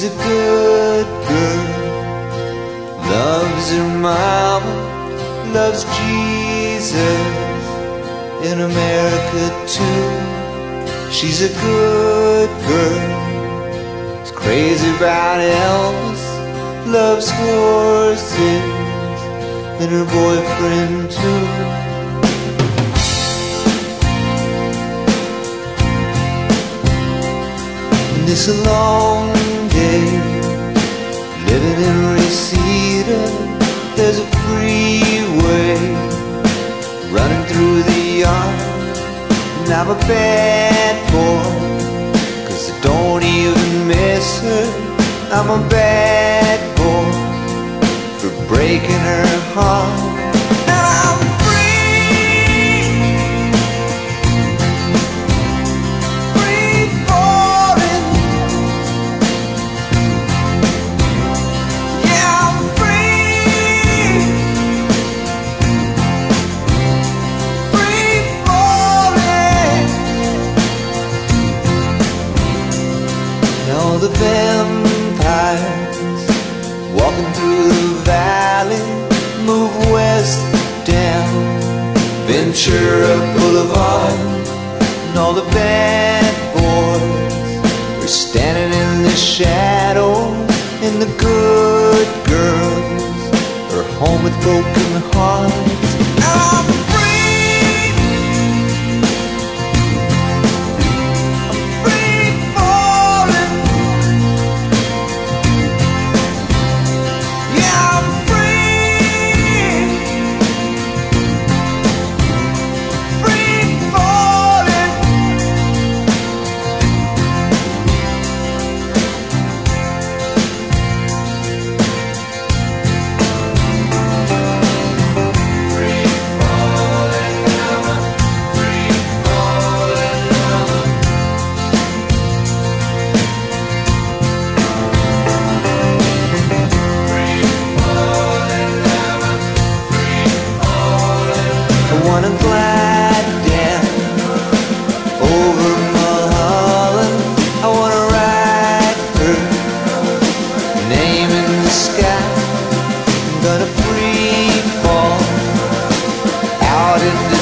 She's a good girl, loves her mama, loves Jesus, in America too. She's a good girl, is crazy about Elvis, loves horses, and her boyfriend too. And it's a long day living in Reseda. There's a freeway running through the yard, and I'm a bad boy, 'cause I don't even miss her. I'm a bad boy for breaking her heart. And I'm free, free falling. Yeah, I'm free, free falling. Now the vampires walking through the valley move west down Ventura Boulevard, and all the bad boys are standing in the shadows, and the good girls are home with broken hearts. I'm free, I'm free falling. Yeah, I'm free, free falling. Free falling now, free falling now. Free falling now, free falling. I wanna glide down over Mulholland. I wanna write her name in the sky. I'm gonna free fall out into